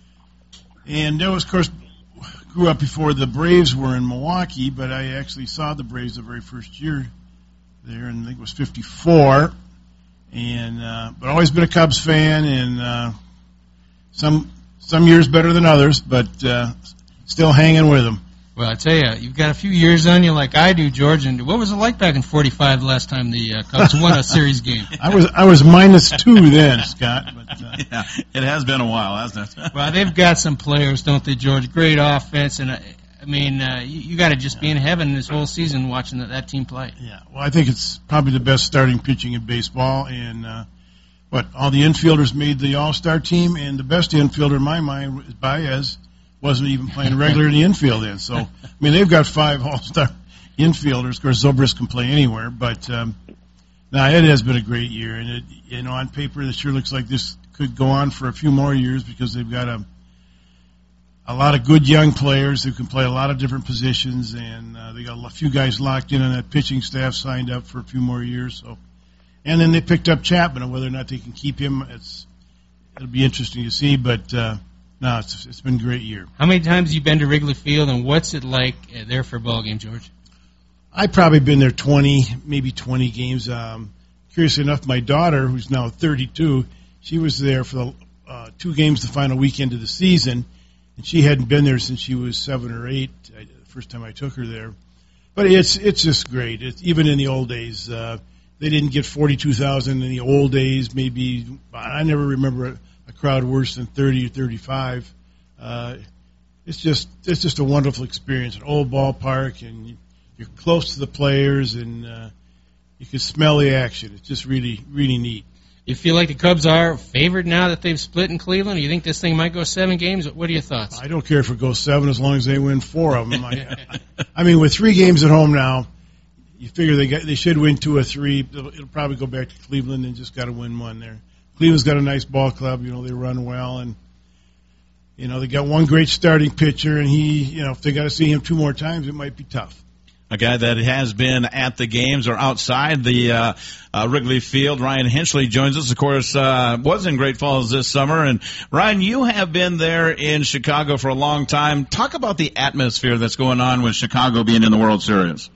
and there was, of course, grew up before the Braves were in Milwaukee, but I actually saw the Braves the very first year there, and I think it was fifty-four. And uh, but always been a Cubs fan, and uh, some some years better than others, but uh, still hanging with them. Well, I tell you, you've got a few years on you like I do, George. And what was it like back in forty-five the last time the uh, Cubs won a series game? I was I was minus two then, Scott. But, uh, yeah, it has been a while, hasn't it? Well, they've got some players, don't they, George? Great offense, and uh, I mean, uh, you, you got to just be in heaven this whole season watching that, that team play. Yeah, well, I think it's probably the best starting pitching in baseball, and uh, what all the infielders made the All-Star team, and the best infielder in my mind is Baez. Wasn't even playing regular in the infield then. So, I mean, they've got five all-star infielders. Of course, Zobrist can play anywhere. But, um, no, it has been a great year. And, it, you know, on paper, it sure looks like this could go on for a few more years because they've got a, a lot of good young players who can play a lot of different positions. And uh, they got a few guys locked in on that pitching staff signed up for a few more years. So, and then they picked up Chapman, and whether or not they can keep him, it's it'll be interesting to see. But, uh, No, it's, it's been a great year. How many times have you been to Wrigley Field, and what's it like there for a ball game, George? I've probably been there twenty, maybe twenty games. Um, curiously enough, my daughter, who's now thirty-two, she was there for the uh, two games the final weekend of the season, and she hadn't been there since she was seven or eight, I, the first time I took her there. But it's it's just great. It's, even in the old days, uh, they didn't get forty-two thousand in the old days. Maybe I never remember a, a crowd worse than thirty or thirty-five. Uh, it's just it's just a wonderful experience. An old ballpark, and you're close to the players, and uh, you can smell the action. It's just really really neat. You feel like the Cubs are favored now that they've split in Cleveland? Or you think this thing might go seven games? What are your thoughts? I don't care if it goes seven as long as they win four of them. I, I mean, with three games at home now, you figure they got, they should win two or three. It'll, it'll probably go back to Cleveland and just got to win one there. Cleveland's got a nice ball club. You know, they run well, and you know they got one great starting pitcher. And he, you know, if they got to see him two more times, it might be tough. A guy that has been at the games or outside the uh, uh, Wrigley Field, Ryan Hinchley joins us. Of course, uh, was in Great Falls this summer. And Ryan, you have been there in Chicago for a long time. Talk about the atmosphere that's going on with Chicago being in the World Series.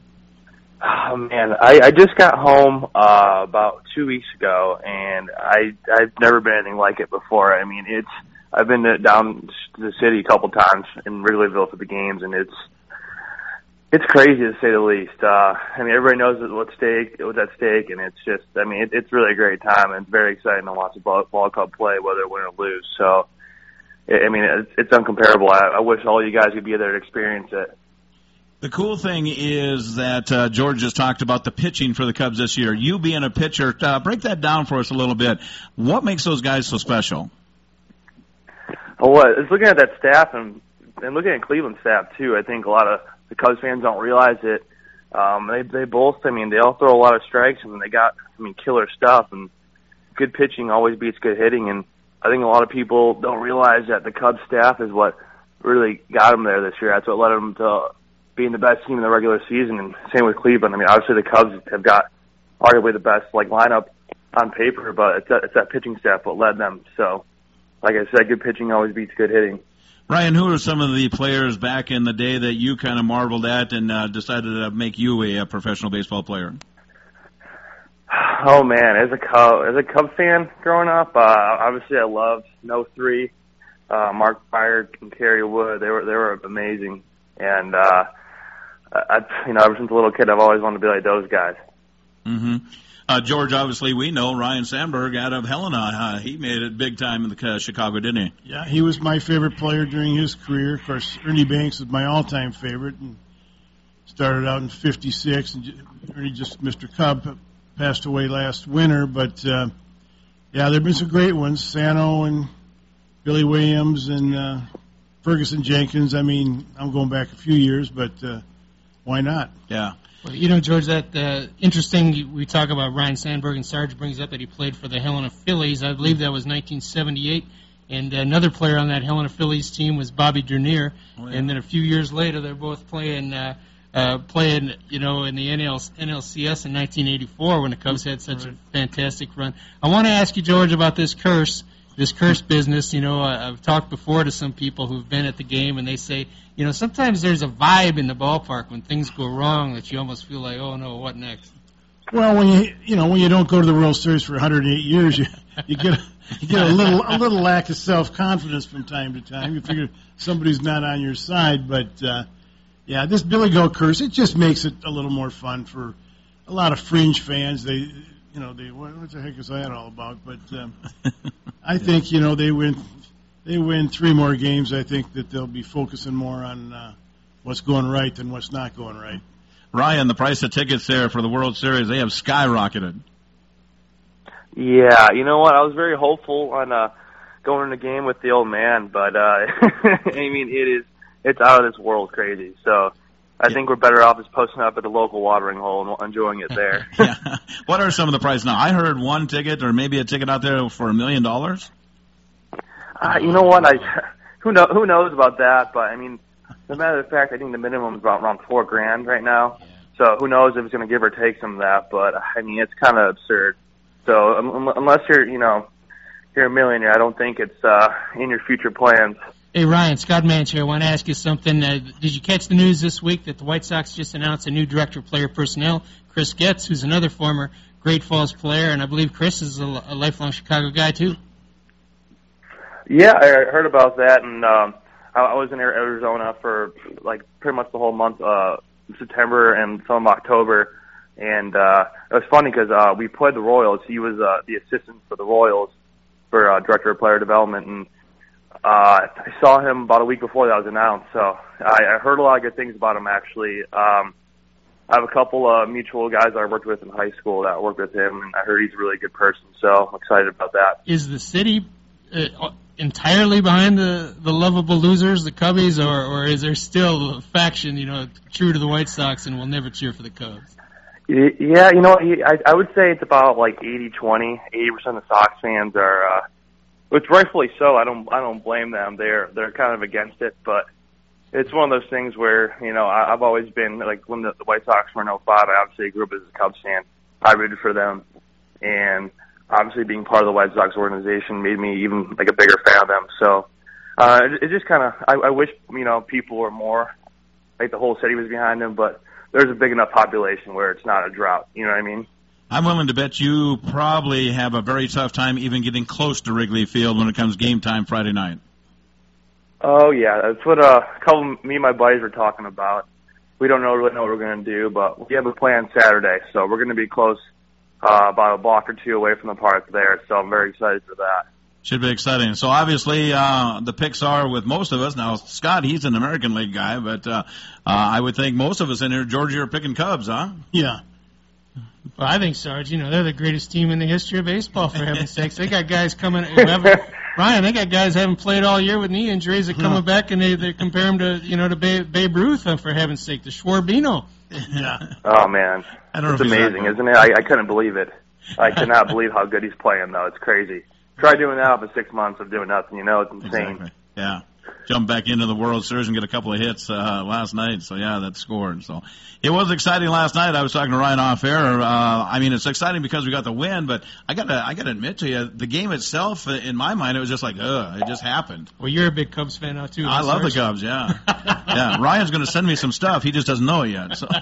Oh man, I, I just got home uh, about two weeks ago, and I I've never been anything like it before. I mean, it's I've been to, down to the city a couple times in Wrigleyville for the games, and it's it's crazy to say the least. Uh, I mean, everybody knows what's stake what's at stake, and it's just I mean, it, it's really a great time, and it's very exciting to watch the ball, ball club play, whether win or lose. So, I mean, it's, it's uncomparable. I, I wish all you guys could be there to experience it. The cool thing is that uh, George just talked about the pitching for the Cubs this year. You being a pitcher, uh, break that down for us a little bit. What makes those guys so special? Oh, what? It's looking at that staff and, and looking at Cleveland staff, too. I think a lot of the Cubs fans don't realize it. Um, they, they both, I mean, they all throw a lot of strikes, and they got, I mean, killer stuff. And good pitching always beats good hitting. And I think a lot of people don't realize that the Cubs staff is what really got them there this year. That's what led them to being the best team in the regular season, and same with Cleveland. I mean, obviously the Cubs have got arguably the best like lineup on paper, but it's that, it's that pitching staff what led them. So, like I said, good pitching always beats good hitting. Ryan, who are some of the players back in the day that you kind of marveled at and uh, decided to make you a, a professional baseball player? Oh man, as a Cub, as a Cub fan growing up, uh, obviously I loved oh three, uh, Mark Prior and Kerry Wood. They were they were amazing, and uh, I, you know, ever since a little kid, I've always wanted to be like those guys. Mm-hmm. Uh, George, obviously, we know Ryan Sandberg out of Helena. Uh, he made it big time in the uh, Chicago, didn't he? Yeah, he was my favorite player during his career. Of course, Ernie Banks is my all-time favorite, and started out in fifty-six, and Ernie just Mister Cub. passed away last winter. But, uh, yeah, there have been some great ones, Sano and Billy Williams and uh, Ferguson Jenkins. I mean, I'm going back a few years, but uh, why not? Yeah. Well, you know, George, that uh, interesting, we talk about Ryan Sandberg, and Sarge brings up that he played for the Helena Phillies. I believe that was nineteen seventy-eight. And another player on that Helena Phillies team was Bobby Dernier. Oh, yeah. And then a few years later, they're both playing, uh, uh, playing, you know, in the N L C S in nineteen eighty-four when the Cubs had such a fantastic run. I want to ask you, George, about this curse, this curse business. You know, I've talked before to some people who've been at the game, and they say, you know, sometimes there's a vibe in the ballpark when things go wrong that you almost feel like, oh no, what next? Well, when you you know when you don't go to the World Series for one hundred eight years, you you get. You get a little a little lack of self-confidence from time to time. You figure somebody's not on your side. But, uh, yeah, this Billy Goat curse, it just makes it a little more fun for a lot of fringe fans. They, you know, they what, what the heck is that all about? But um, I think, you know, they win they win three more games. I think that they'll be focusing more on uh, what's going right than what's not going right. Ryan, the price of tickets there for the World Series, they have skyrocketed. Yeah, you know what? I was very hopeful on uh, going in the game with the old man, but uh, I mean, it is it's out of this world crazy. So I think we're better off just posting up at the local watering hole and enjoying it there. Yeah. What are some of the prices now? I heard one ticket or maybe a ticket out there for a million dollars. Uh, you know what? I who know who knows about that? But I mean, as a matter of fact, I think the minimum is about around four grand right now. So who knows if it's going to give or take some of that? But I mean, it's kind of absurd. So um, unless you're, you know, you're a millionaire, I don't think it's uh, in your future plans. Hey, Ryan, Scott Manch here. I want to ask you something. Uh, did you catch the news this week that the White Sox just announced a new director of player personnel, Chris Getz, who's another former Great Falls player, and I believe Chris is a, a lifelong Chicago guy, too? Yeah, I heard about that, and um, I, I was in Arizona for, like, pretty much the whole month, uh, September and some of October. And uh, it was funny because uh, we played the Royals. He was uh, the assistant for the Royals for uh, director of player development, and uh, I saw him about a week before that was announced. So I, I heard a lot of good things about him. Actually, um, I have a couple of mutual guys I worked with in high school that worked with him, and I heard he's a really good person. So I'm excited about that. Is the city uh, entirely behind the the lovable losers, the Cubbies, or or is there still a faction, you know, true to the White Sox and will never cheer for the Cubs? Yeah, you know, I, I would say it's about like eighty twenty. eighty percent of Sox fans are, uh, which rightfully so. I don't, I don't blame them. They're, they're kind of against it, but it's one of those things where, you know, I, I've always been, like, when the, the White Sox were in oh five, I obviously grew up as a Cubs fan. I rooted for them, and obviously being part of the White Sox organization made me even, like, a bigger fan of them. So, uh, it, it just kind of, I, I wish, you know, people were more, like, the whole city was behind them, but there's a big enough population where it's not a drought. You know what I mean? I'm willing to bet you probably have a very tough time even getting close to Wrigley Field when it comes game time Friday night. Oh, yeah. That's what uh, a couple of me and my buddies were talking about. We don't know really know what we're going to do, but we have a plan Saturday, so we're going to be close, uh, about a block or two away from the park there, so I'm very excited for that. Should be exciting. So obviously, uh, the picks are with most of us. Now, Scott, he's an American League guy, but, uh, uh, I would think most of us in here, Georgia, are picking Cubs, huh? Yeah. Well, I think, Sarge, you know, they're the greatest team in the history of baseball, for heaven's sakes. They got guys coming, who haven't, Ryan, they got guys who haven't played all year with knee injuries that coming back and they, they compare them to, you know, to Babe, Babe Ruth, uh, for heaven's sake, to Schwarbino. Yeah. Oh, man. I don't it's know if amazing, isn't it? I, I couldn't believe it. I cannot believe how good he's playing, though. It's crazy. Try doing that for six months of doing nothing. You know, it's insane. Exactly. Yeah. Jump back into the World Series and get a couple of hits uh, last night. So, yeah, that scored. So, it was exciting last night. I was talking to Ryan off air. Uh, I mean, it's exciting because we got the win, but I got to I got to admit to you, the game itself, in my mind, it was just like, ugh, it just happened. Well, you're a big Cubs fan now, too. I love Sarge? the Cubs, yeah. Yeah, Ryan's going to send me some stuff. He just doesn't know it yet. So.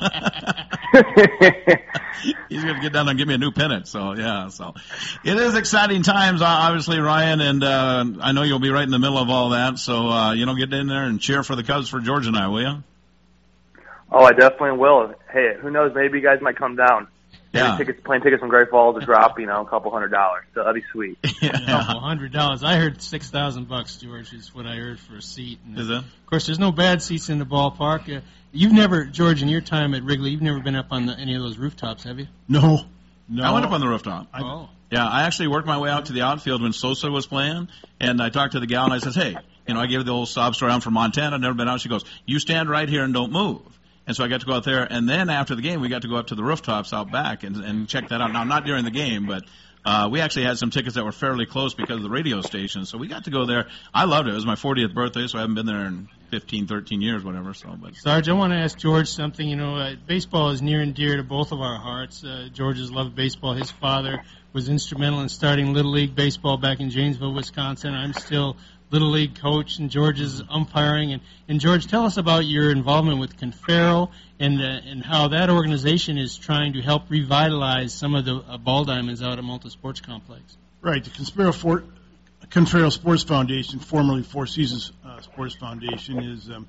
He's going to get down and give me a new pennant. So, yeah, so it is exciting times, obviously, Ryan, and uh, I know you'll be right in the middle of all that. So, uh, you know, get in there and cheer for the Cubs for George and I, will you? Oh, I definitely will. Hey, who knows? Maybe you guys might come down. Maybe Yeah. tickets, plane tickets from Great Falls to drop, you know, a couple hundred dollars. So that'd be sweet. A couple hundred dollars. I heard six thousand bucks, George, is what I heard for a seat. And, Is it? Of course, there's no bad seats in the ballpark. Uh, you've never, George, in your time at Wrigley, you've never been up on the, any of those rooftops, have you? No, No. I went up on the rooftop. I, Oh. Yeah, I actually worked my way out to the outfield when Sosa was playing, and I talked to the gal, and I said, hey, you know, I gave her the old sob story. I'm from Montana. I've never been out. She goes, you stand right here and don't move. And so I got to go out there, and then after the game, we got to go up to the rooftops out back and, and check that out. Now, not during the game, but uh, we actually had some tickets that were fairly close because of the radio station, so we got to go there. I loved it. It was my fortieth birthday, so I haven't been there in fifteen, thirteen years, whatever. So, but Sarge, I want to ask George something. You know, uh, baseball is near and dear to both of our hearts. Uh, George has loved baseball. His father was instrumental in starting Little League baseball back in Janesville, Wisconsin. I'm still Little League coach, and George is umpiring. And, and George, tell us about your involvement with Confero and uh, and how that organization is trying to help revitalize some of the uh, ball diamonds out at Malta Sports Complex. Right, the Confero, For- Confero Sports Foundation, formerly Four Seasons uh, Sports Foundation, is um,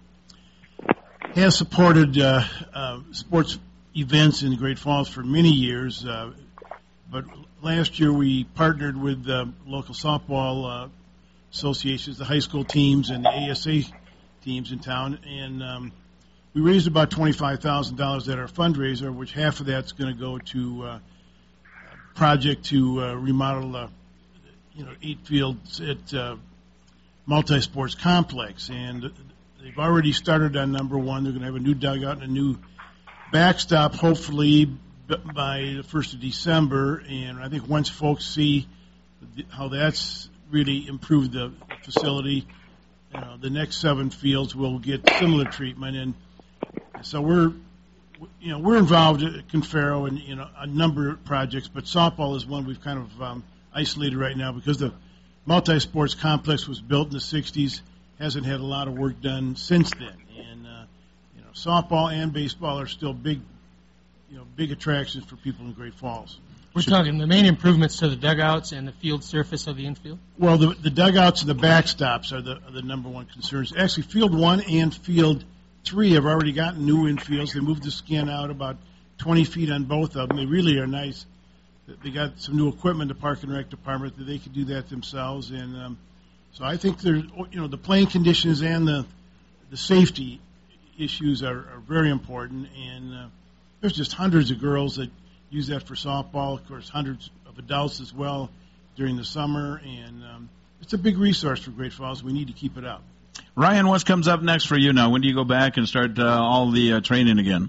has supported uh, uh, sports events in Great Falls for many years. Uh, but last year we partnered with uh, local softball uh, associations, the high school teams, and the A S A teams in town, and um, we raised about twenty-five thousand dollars at our fundraiser, which half of that's going to go to uh, a project to uh, remodel, uh, you know, eight fields at uh, Multi-Sports Complex, and they've already started on number one. They're going to have a new dugout and a new backstop, hopefully b- by the first of December, and I think once folks see how that's really improved the facility, you know, the next seven fields will get similar treatment, and so we're, you know, we're involved at Confero in, you know, a number of projects, but softball is one we've kind of um, isolated right now because the multi-sports complex was built in the sixties, hasn't had a lot of work done since then, and uh, you know, softball and baseball are still big, you know, big attractions for people in Great Falls. We're talking the main improvements to the dugouts and the field surface of the infield? Well, the, the dugouts and the backstops are the, are the number one concerns. Actually, field one and field three have already gotten new infields. They moved the skin out about twenty feet on both of them. They really are nice. They got some new equipment, the Park and Rec department, that they could do that themselves. And um, so I think there's, you know, the playing conditions and the the safety issues are, are very important. And uh, there's just hundreds of girls that use that for softball, of course, hundreds of adults as well during the summer, and um, it's a big resource for Great Falls. We need to keep it up. Ryan, what comes up next for you now? When do you go back and start uh, all the uh, training again?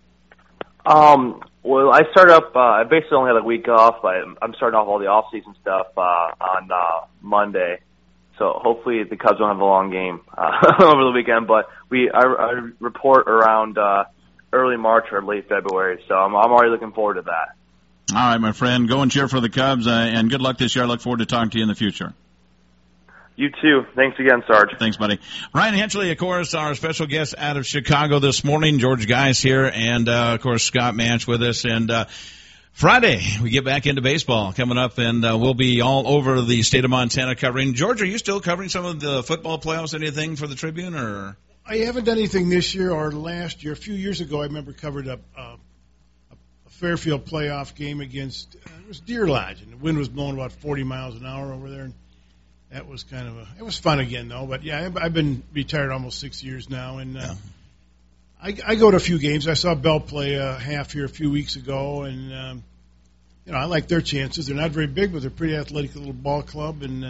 Um, well, I start up, uh, I basically only had a week off, but I'm starting off all the off-season stuff uh, on uh, Monday. So hopefully the Cubs won't have a long game uh, over the weekend, but we I, I report around uh, early March or late February, so I'm, I'm already looking forward to that. All right, my friend, go and cheer for the Cubs, uh, and good luck this year. I look forward to talking to you in the future. You too. Thanks again, Sarge. Thanks, buddy. Ryan Henchley, of course, our special guest out of Chicago this morning. George Geis here, and, uh, of course, Scott Manch with us. And uh, Friday, we get back into baseball coming up, and uh, we'll be all over the state of Montana covering. George, are you still covering some of the football playoffs, anything for the Tribune? Or I haven't done anything this year or last year. A few years ago, I remember covered a, a, a Fairfield playoff game against, uh, it was Deer Lodge, and the wind was blowing about forty miles an hour over there. And that was kind of a, it was fun again, though. But, yeah, I've, I've been retired almost six years now, and uh, yeah. I, I go to a few games. I saw Bell play a half here a few weeks ago, and, um, you know, I like their chances. They're not very big, but they're a pretty athletic little ball club, and, uh,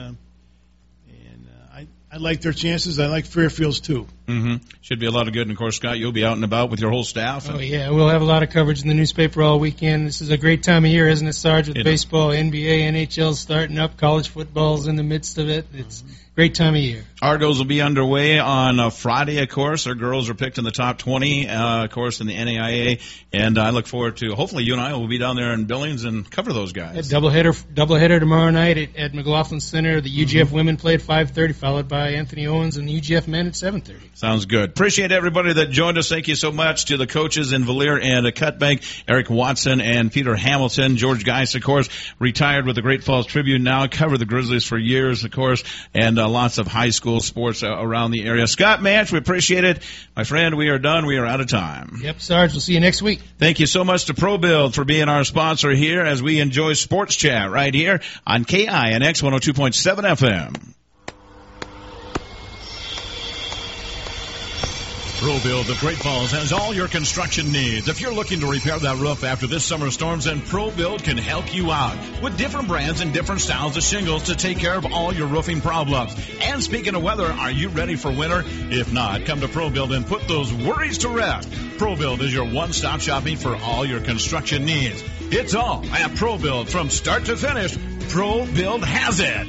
and uh, I, I like their chances. I like Fairfield's, too. Mm-hmm. Should be a lot of good. And, of course, Scott, you'll be out and about with your whole staff. Oh, yeah. We'll have a lot of coverage in the newspaper all weekend. This is a great time of year, isn't it, Sarge, with it baseball, is. N B A, N H L starting up, college football's in the midst of it. It's mm-hmm. a great time of year. Argos will be underway on uh, Friday, of course. Our girls are picked in the top twenty, uh, of course, in the N A I A. And I look forward to, hopefully, you and I will be down there in Billings and cover those guys. A doubleheader, doubleheader tomorrow night at, at McLaughlin Center. The U G F mm-hmm. women play at five thirty, followed by Anthony Owens and the U G F men at seven thirty. Sounds good. Appreciate everybody that joined us. Thank you so much to the coaches in Valier and uh, Cutbank, Eric Watson and Peter Hamilton. George Geis, of course, retired with the Great Falls Tribune now, covered the Grizzlies for years, of course, and uh, lots of high school sports uh, around the area. Scott Manch, we appreciate it. My friend, we are done. We are out of time. Yep, Sarge, we'll see you next week. Thank you so much to ProBuild for being our sponsor here as we enjoy Sports Chat right here on K I N X one oh two point seven F M. ProBuild of Great Falls has all your construction needs. If you're looking to repair that roof after this summer's storms, then ProBuild can help you out with different brands and different styles of shingles to take care of all your roofing problems. And speaking of weather, are you ready for winter? If not, come to ProBuild and put those worries to rest. ProBuild is your one-stop shopping for all your construction needs. It's all at ProBuild from start to finish. ProBuild has it.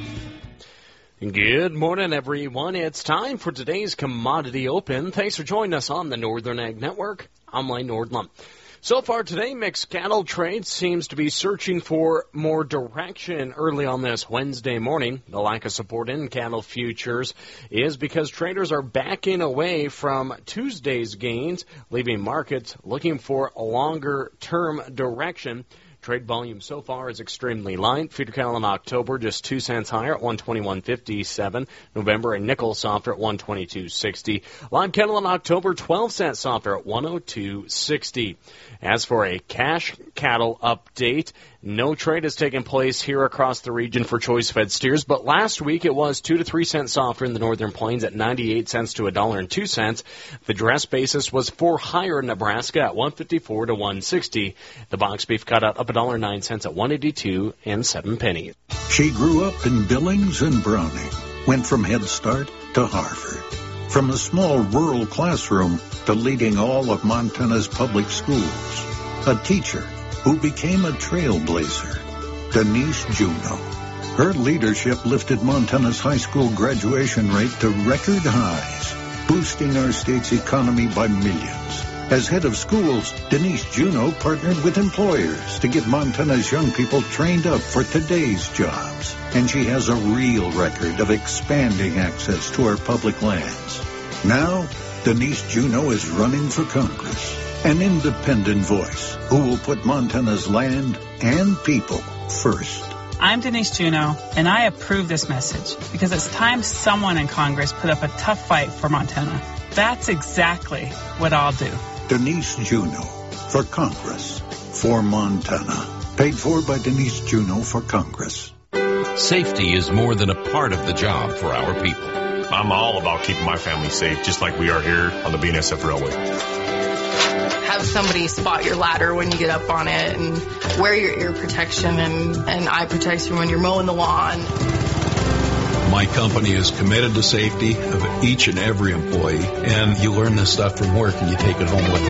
Good morning, everyone. It's time for today's Commodity Open. Thanks for joining us on the Northern Ag Network. I'm Lane Nordlund. So far today, mixed cattle trade seems to be searching for more direction early on this Wednesday morning. The lack of support in cattle futures is because traders are backing away from Tuesday's gains, leaving markets looking for a longer-term direction. Trade volume so far is extremely light. Feeder cattle in October just two cents higher at one twenty-one fifty-seven. November a nickel softer at one twenty-two sixty. Live cattle in October twelve cents softer at one oh two sixty. As for a cash cattle update, no trade has taken place here across the region for choice-fed steers, but last week it was two to three cents softer in the northern plains at ninety-eight cents to a dollar and two cents. The dress basis was four higher in Nebraska at one fifty-four to one sixty. The box beef cut out up a dollar nine cents at one eighty-two and seven pennies. She grew up in Billings and Browning, went from Head Start to Harvard. From a small rural classroom to leading all of Montana's public schools. A teacher who became a trailblazer, Denise Juneau. Her leadership lifted Montana's high school graduation rate to record highs, boosting our state's economy by millions. As head of schools, Denise Juneau partnered with employers to get Montana's young people trained up for today's jobs. And she has a real record of expanding access to our public lands. Now, Denise Juneau is running for Congress, an independent voice who will put Montana's land and people first. I'm Denise Juneau, and I approve this message because it's time someone in Congress put up a tough fight for Montana. That's exactly what I'll do. Denise Juneau for Congress, for Montana. Paid for by Denise Juneau for Congress. Safety is more than a part of the job for our people. I'm all about keeping my family safe, just like we are here on the B N S F Railway. Have somebody spot your ladder when you get up on it, and wear your ear protection and, and eye protection when you're mowing the lawn. My company is committed to safety of each and every employee, and you learn this stuff from work and you take it home with